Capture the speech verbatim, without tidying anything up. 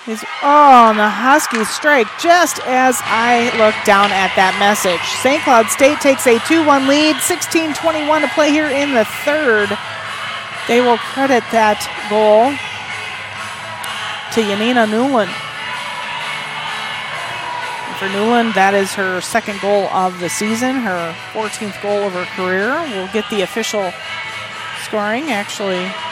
Is, oh, and the Huskies strike just as I look down at that message. Saint Cloud State takes a two one lead, sixteen twenty-one to play here in the third. They will credit that goal to Yanina Newland. And for Newland, that is her second goal of the season, her fourteenth goal of her career. We'll get the official scoring, actually.